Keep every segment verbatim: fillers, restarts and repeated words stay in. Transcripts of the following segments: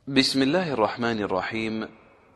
بسم الله الرحمن الرحيم.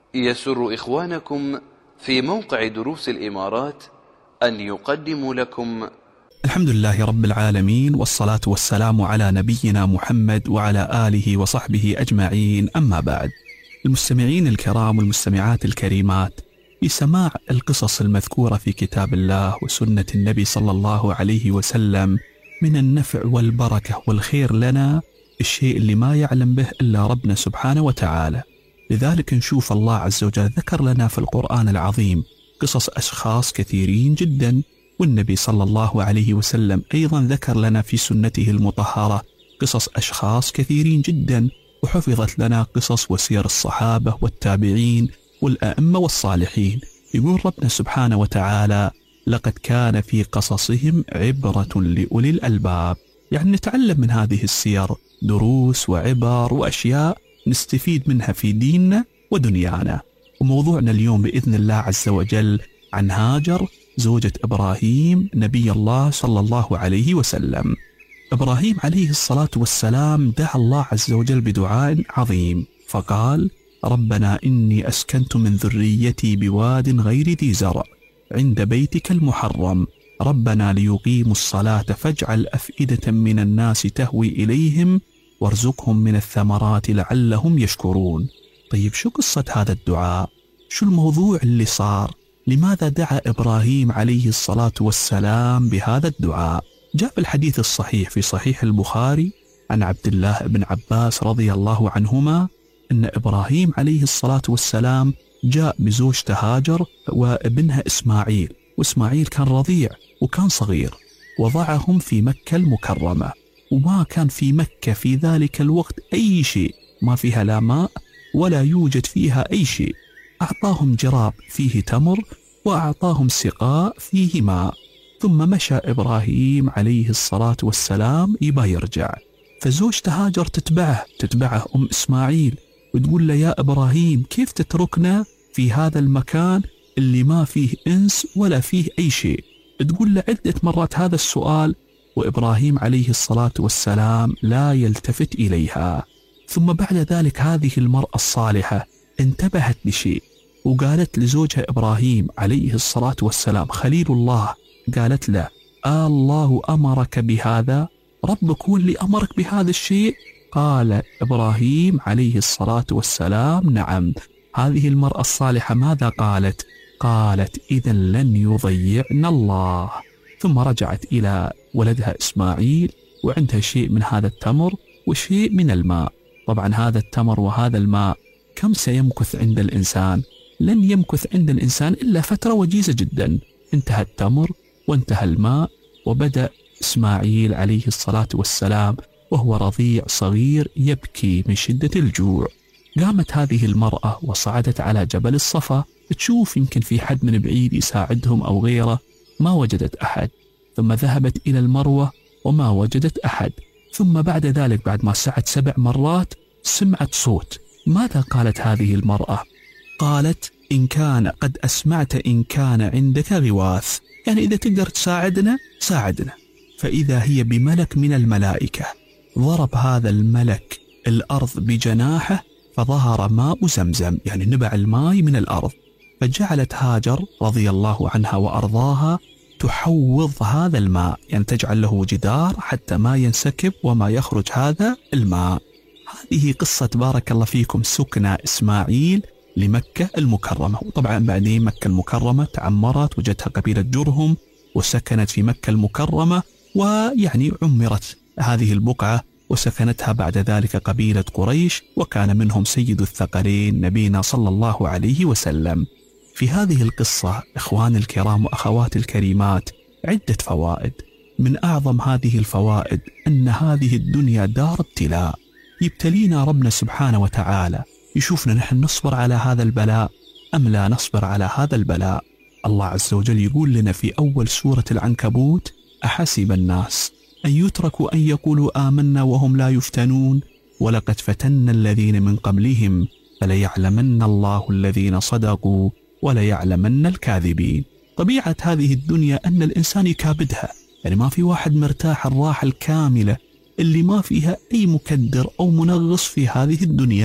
يسر إخوانكم في موقع دروس الإمارات أن يقدموا لكم الحمد لله رب العالمين، والصلاة والسلام على نبينا محمد وعلى آله وصحبه أجمعين. أما بعد، المستمعين الكرام والمستمعات الكريمات، بسماع القصص المذكورة في كتاب الله وسنة النبي صلى الله عليه وسلم من النفع والبركة والخير لنا، الشيء اللي ما يعلم به إلا ربنا سبحانه وتعالى. لذلك نشوف الله عز وجل ذكر لنا في القرآن العظيم قصص أشخاص كثيرين جدا، والنبي صلى الله عليه وسلم أيضا ذكر لنا في سنته المطهرة قصص أشخاص كثيرين جدا، وحفظت لنا قصص وسير الصحابة والتابعين والأئمة والصالحين. يقول ربنا سبحانه وتعالى: لقد كان في قصصهم عبرة لأولي الألباب. يعني نتعلم من هذه السير دروس وعبر وأشياء نستفيد منها في ديننا ودنيانا. وموضوعنا اليوم بإذن الله عز وجل عن هاجر زوجة إبراهيم نبي الله صلى الله عليه وسلم. إبراهيم عليه الصلاة والسلام دعا الله عز وجل بدعاء عظيم، فقال: ربنا إني أسكنت من ذريتي بواد غير ذي زرع عند بيتك المحرم ربنا ليقيموا الصلاة فاجعل أفئدة من الناس تهوي إليهم وارزقهم من الثمرات لعلهم يشكرون. طيب، شو قصة هذا الدعاء؟ شو الموضوع اللي صار؟ لماذا دعا إبراهيم عليه الصلاة والسلام بهذا الدعاء؟ جاء في الحديث الصحيح في صحيح البخاري عن عبد الله بن عباس رضي الله عنهما أن إبراهيم عليه الصلاة والسلام جاء بزوجته هاجر وابنها إسماعيل، وإسماعيل كان رضيع وكان صغير، وضعهم في مكة المكرمة، وما كان في مكة في ذلك الوقت أي شيء، ما فيها لا ماء ولا يوجد فيها أي شيء. أعطاهم جراب فيه تمر وأعطاهم سقاء فيه ماء، ثم مشى إبراهيم عليه الصلاة والسلام يبى يرجع، فزوجته هاجر تتبعه تتبعه أم إسماعيل وتقول له: يا إبراهيم، كيف تتركنا في هذا المكان اللي ما فيه إنس ولا فيه أي شيء؟ تقول له عدة مرات هذا السؤال، وإبراهيم عليه الصلاة والسلام لا يلتفت إليها. ثم بعد ذلك هذه المرأة الصالحة انتبهت لشيء، وقالت لزوجها إبراهيم عليه الصلاة والسلام خليل الله، قالت له: آه الله أمرك بهذا؟ ربك هو اللي أمرك بهذا الشيء؟ قال إبراهيم عليه الصلاة والسلام: نعم. هذه المرأة الصالحة ماذا قالت؟ قالت: إذا لن يضيعنا الله. ثم رجعت إلى ولدها إسماعيل وعندها شيء من هذا التمر وشيء من الماء. طبعا هذا التمر وهذا الماء كم سيمكث عند الإنسان؟ لن يمكث عند الإنسان إلا فترة وجيزة جدا. انتهى التمر وانتهى الماء، وبدأ إسماعيل عليه الصلاة والسلام وهو رضيع صغير يبكي من شدة الجوع. قامت هذه المرأة وصعدت على جبل الصفا تشوف يمكن في حد من بعيد يساعدهم أو غيره، ما وجدت أحد. ثم ذهبت إلى المروة وما وجدت أحد. ثم بعد ذلك بعد ما سعت سبع مرات سمعت صوت. ماذا قالت هذه المرأة؟ قالت: إن كان قد أسمعت إن كان عندك غواث، يعني إذا تقدر تساعدنا ساعدنا. فإذا هي بملك من الملائكة، ضرب هذا الملك الأرض بجناحه فظهر ماء زمزم، يعني نبع الماء من الأرض. فجعلت هاجر رضي الله عنها وأرضاها تحوض هذا الماء، يعني تجعل له جدار حتى ما ينسكب وما يخرج هذا الماء. هذه قصة بارك الله فيكم سكنى إسماعيل لمكة المكرمة. وطبعا بعدين مكة المكرمة تعمرت، وجدتها قبيلة جرهم وسكنت في مكة المكرمة، ويعني عمرت هذه البقعة وسكنتها بعد ذلك قبيلة قريش، وكان منهم سيد الثقلين نبينا صلى الله عليه وسلم. في هذه القصة إخواني الكرام وأخواتي الكريمات عدة فوائد. من أعظم هذه الفوائد أن هذه الدنيا دار ابتلاء، يبتلينا ربنا سبحانه وتعالى، يشوفنا نحن نصبر على هذا البلاء أم لا نصبر على هذا البلاء. الله عز وجل يقول لنا في أول سورة العنكبوت: أحسب الناس أن يتركوا أن يقولوا آمنا وهم لا يفتنون ولقد فتنا الذين من قبلهم فليعلمن الله الذين صدقوا وليعلمن الكاذبين. طبيعة هذه الدنيا أن الإنسان يكابدها، يعني ما في واحد مرتاح الراحة الكاملة اللي ما فيها أي مكدر أو منغص في هذه الدنيا.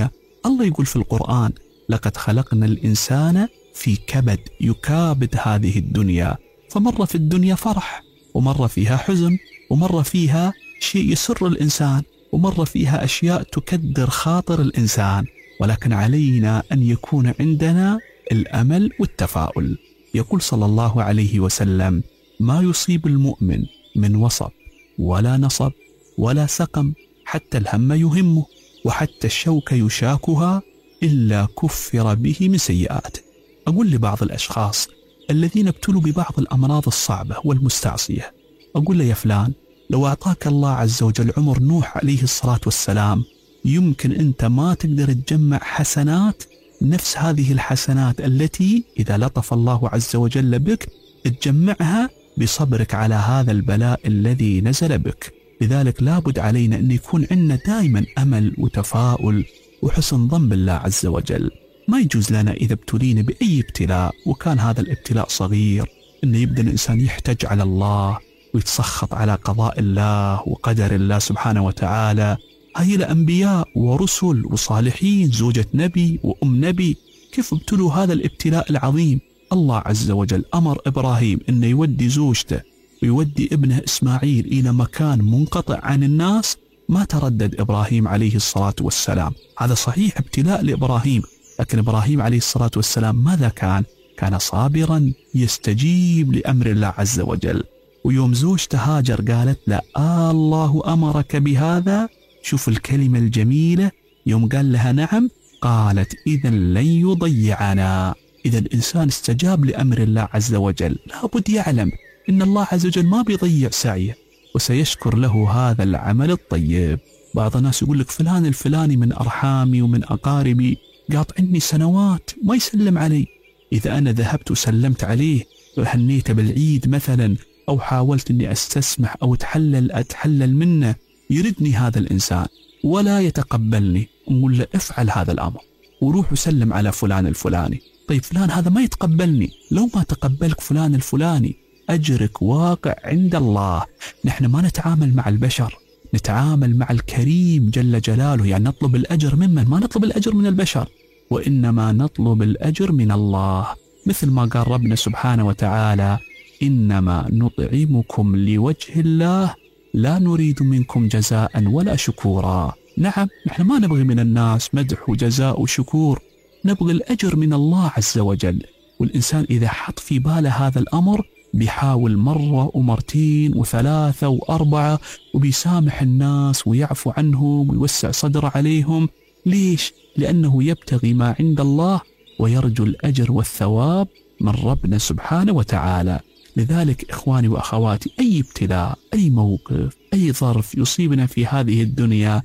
الله يقول في القرآن لقد خلقنا الإنسان في كبد، يكابد هذه الدنيا، فمر في الدنيا فرح، ومر فيها حزن، ومر فيها شيء يسر الإنسان، ومر فيها أشياء تكدر خاطر الإنسان، ولكن علينا أن يكون عندنا الأمل والتفاؤل. يقول صلى الله عليه وسلم: ما يصيب المؤمن من وصب ولا نصب ولا سقم حتى الهم يهمه وحتى الشوك يشاكها إلا كفر به من سيئاته. أقول لبعض الأشخاص الذين ابتلوا ببعض الأمراض الصعبة والمستعصية، أقول له: يا فلان، لو أعطاك الله عز وجل عمر نوح عليه الصلاة والسلام، يمكن أنت ما تقدر تجمع حسنات نفس هذه الحسنات التي إذا لطف الله عز وجل بك تجمعها بصبرك على هذا البلاء الذي نزل بك. لذلك لابد علينا أن يكون عندنا دائما أمل وتفاؤل وحسن ظن بالله عز وجل. ما يجوز لنا إذا ابتلينا بأي ابتلاء، وكان هذا الابتلاء صغير، أن يبدأ الإنسان يحتج على الله ويتسخط على قضاء الله وقدر الله سبحانه وتعالى. هاي الأنبياء ورسل وصالحين، زوجة نبي وأم نبي، كيف ابتلوا هذا الابتلاء العظيم؟ الله عز وجل أمر إبراهيم أنه يودي زوجته ويودي ابنه إسماعيل إلى مكان منقطع عن الناس، ما تردد إبراهيم عليه الصلاة والسلام. هذا صحيح ابتلاء لإبراهيم، لكن إبراهيم عليه الصلاة والسلام ماذا كان؟ كان صابرا يستجيب لأمر الله عز وجل. ويوم زوجته هاجر قالت له: آه الله أمرك بهذا، شوف الكلمة الجميلة، يوم قال لها نعم قالت: إذا لن يضيعنا. إذا الإنسان استجاب لأمر الله عز وجل لابد يعلم إن الله عز وجل ما بيضيع سعيه وسيشكر له هذا العمل الطيب. بعض الناس يقول لك: فلان الفلاني من أرحامي ومن أقاربي قاطعني سنوات ما يسلم علي، إذا أنا ذهبت وسلمت عليه وهنيته بالعيد مثلا، أو حاولت أني أستسمح أو أتحلل أتحلل منه، يردني هذا الإنسان ولا يتقبلني، أقول له: افعل هذا الأمر وروح وسلم على فلان الفلاني. طيب فلان هذا ما يتقبلني، لو ما تقبلك فلان الفلاني أجرك واقع عند الله. نحن ما نتعامل مع البشر، نتعامل مع الكريم جل جلاله، يعني نطلب الأجر ممن؟ ما نطلب الأجر من البشر، وإنما نطلب الأجر من الله، مثل ما قال ربنا سبحانه وتعالى: إنما نطعمكم لوجه الله لا نريد منكم جزاء ولا شكورا. نعم، نحن ما نبغي من الناس مدح وجزاء وشكور، نبغي الأجر من الله عز وجل. والإنسان إذا حط في باله هذا الأمر بيحاول مرة ومرتين وثلاثة وأربعة، وبيسامح الناس ويعفو عنهم ويوسع صدره عليهم. ليش؟ لأنه يبتغي ما عند الله ويرجو الأجر والثواب من ربنا سبحانه وتعالى. لذلك إخواني وأخواتي، أي ابتلاء، أي موقف، أي ظرف يصيبنا في هذه الدنيا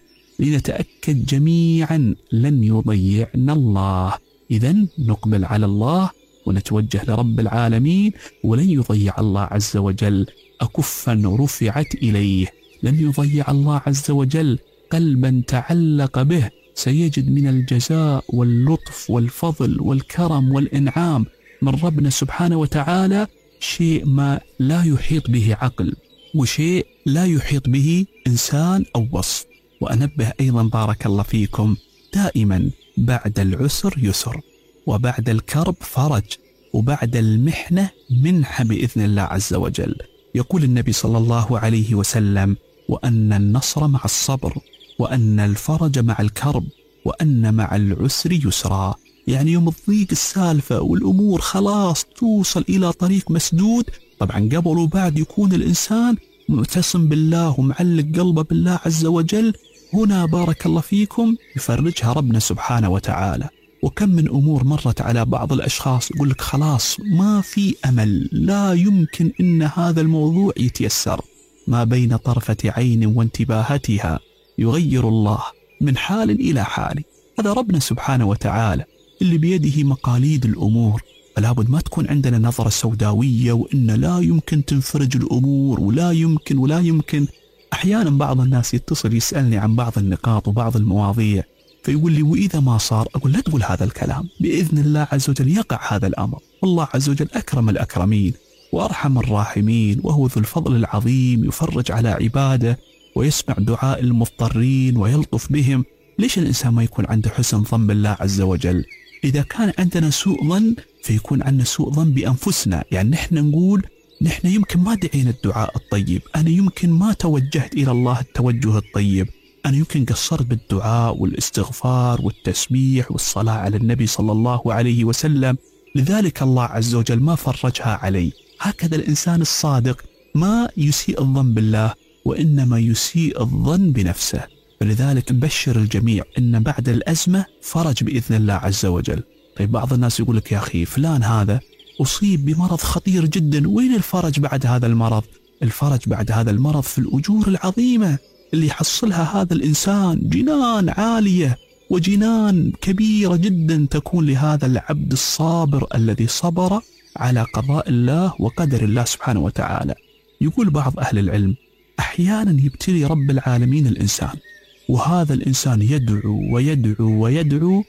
لنتأكد جميعا لن يضيعنا الله. إذن نقبل على الله ونتوجه لرب العالمين، ولن يضيع الله عز وجل أكفا رفعت إليه، لن يضيع الله عز وجل قلبا تعلق به، سيجد من الجزاء واللطف والفضل والكرم والإنعام من ربنا سبحانه وتعالى شيء ما لا يحيط به عقل، وشيء لا يحيط به إنسان أو وصف. وأنبه أيضا بارك الله فيكم، دائما بعد العسر يسر، وبعد الكرب فرج، وبعد المحنة منحة بإذن الله عز وجل. يقول النبي صلى الله عليه وسلم: وأن النصر مع الصبر، وأن الفرج مع الكرب، وأن مع العسر يسرا. يعني يوم تضيق السالفة والأمور خلاص توصل إلى طريق مسدود، طبعا قبل وبعد يكون الإنسان معتصم بالله ومعلق قلبه بالله عز وجل، هنا بارك الله فيكم يفرجها ربنا سبحانه وتعالى. وكم من أمور مرت على بعض الأشخاص يقول لك خلاص ما في أمل، لا يمكن إن هذا الموضوع يتيسر، ما بين طرفة عين وانتباهتها يغير الله من حال إلى حال. هذا ربنا سبحانه وتعالى اللي بيده مقاليد الأمور، فلا بد ما تكون عندنا نظرة سوداوية وإن لا يمكن تنفرج الأمور ولا يمكن ولا يمكن. أحيانا بعض الناس يتصل يسألني عن بعض النقاط وبعض المواضيع، فيقول لي: وإذا ما صار؟ أقول: لا تقول هذا الكلام، بإذن الله عز وجل يقع هذا الأمر، والله عز وجل أكرم الأكرمين وأرحم الراحمين، وهو ذو الفضل العظيم، يفرج على عباده ويسمع دعاء المضطرين ويلطف بهم. ليش الإنسان ما يكون عنده حسن ظن بالله عز وجل؟ إذا كان عندنا سوء ظن فيكون عندنا سوء ظن بأنفسنا، يعني نحن نقول نحن يمكن ما دعينا الدعاء الطيب، أنا يمكن ما توجهت إلى الله التوجه الطيب، أنا يمكن قصرت بالدعاء والاستغفار والتسبيح والصلاة على النبي صلى الله عليه وسلم، لذلك الله عز وجل ما فرجها علي. هكذا الإنسان الصادق ما يسيء الظن بالله وإنما يسيء الظن بنفسه. فلذلك نبشر الجميع إن بعد الأزمة فرج بإذن الله عز وجل. طيب بعض الناس يقول لك يا أخي فلان هذا أصيب بمرض خطير جدا، وين الفرج بعد هذا المرض؟ الفرج بعد هذا المرض في الأجور العظيمة اللي يحصلها هذا الإنسان، جنان عالية وجنان كبيرة جدا تكون لهذا العبد الصابر الذي صبر على قضاء الله وقدر الله سبحانه وتعالى. يقول بعض أهل العلم أحيانا يبتلي رب العالمين الإنسان، وهذا الإنسان يدعو ويدعو ويدعو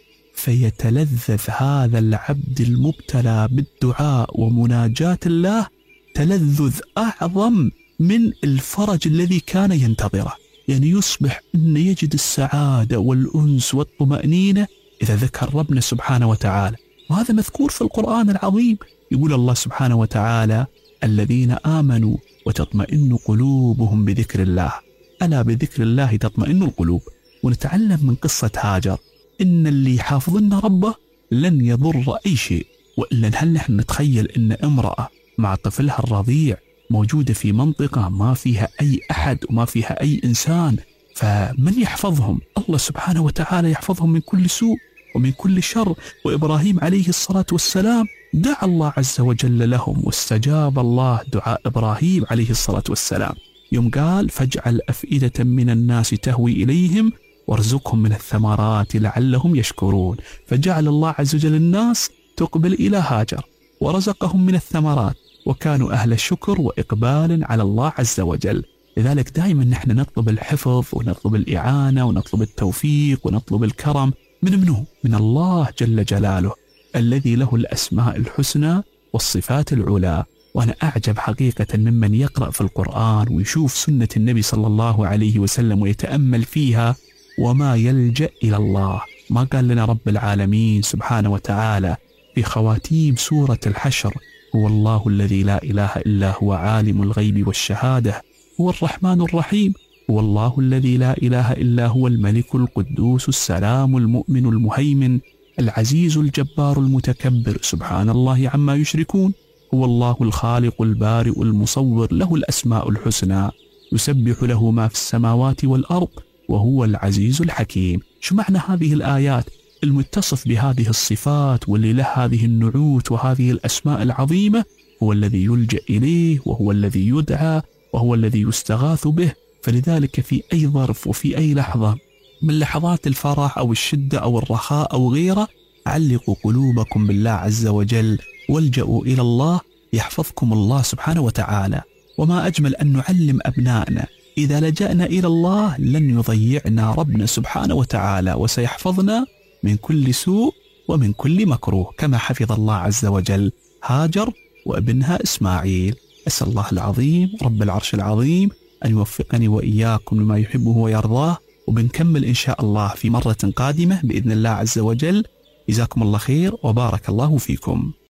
فيتلذذ هذا العبد المبتلى بالدعاء ومناجاة الله تلذذ أعظم من الفرج الذي كان ينتظره، يعني يصبح أن يجد السعادة والأنس والطمأنينة إذا ذكر ربنا سبحانه وتعالى. وهذا مذكور في القرآن العظيم، يقول الله سبحانه وتعالى الذين آمنوا وتطمئن قلوبهم بذكر الله، ألا بذكر الله تطمئن القلوب. ونتعلم من قصة هاجر إن اللي حافظنا ربه لن يضر أي شيء. وإلا هل نحن نتخيل إن امرأة مع طفلها الرضيع موجودة في منطقة ما فيها أي أحد وما فيها أي إنسان، فمن يحفظهم؟ الله سبحانه وتعالى يحفظهم من كل سوء ومن كل شر. وإبراهيم عليه الصلاة والسلام دعا الله عز وجل لهم واستجاب الله دعاء إبراهيم عليه الصلاة والسلام يوم قال فاجعل أفئدة من الناس تهوي إليهم وارزقهم من الثمرات لعلهم يشكرون. فجعل الله عز وجل الناس تقبل إلى هاجر ورزقهم من الثمرات، وكانوا أهل الشكر وإقبال على الله عز وجل. لذلك دائما نحن نطلب الحفظ ونطلب الإعانة ونطلب التوفيق ونطلب الكرم من منه؟ من الله جل جلاله الذي له الأسماء الحسنى والصفات العلى. وأنا أعجب حقيقة ممن يقرأ في القرآن ويشوف سنة النبي صلى الله عليه وسلم ويتأمل فيها وما يلجأ إلى الله. ما قال لنا رب العالمين سبحانه وتعالى في خواتيم سورة الحشر هو الله الذي لا إله إلا هو عالم الغيب والشهادة هو الرحمن الرحيم، هو الله الذي لا إله إلا هو الملك القدوس السلام المؤمن المهيمن العزيز الجبار المتكبر سبحان الله عما يشركون، هو الله الخالق البارئ المصور له الأسماء الحسنى يسبح له ما في السماوات والأرض وهو العزيز الحكيم. شو معنى هذه الآيات؟ المتصف بهذه الصفات واللي له هذه النعوت وهذه الأسماء العظيمة هو الذي يلجأ إليه وهو الذي يدعى وهو الذي يستغاث به. فلذلك في أي ظرف وفي أي لحظة من لحظات الفرح أو الشدة أو الرخاء أو غيره علقوا قلوبكم بالله عز وجل والجأوا إلى الله يحفظكم الله سبحانه وتعالى. وما أجمل أن نعلم أبنائنا إذا لجأنا إلى الله لن يضيعنا ربنا سبحانه وتعالى وسيحفظنا من كل سوء ومن كل مكروه كما حفظ الله عز وجل هاجر وابنها إسماعيل. أسأل الله العظيم رب العرش العظيم أن يوفقني وإياكم لما يحبه ويرضاه، وبنكمل إن شاء الله في مرة قادمة بإذن الله عز وجل. جزاكم الله خير وبارك الله فيكم.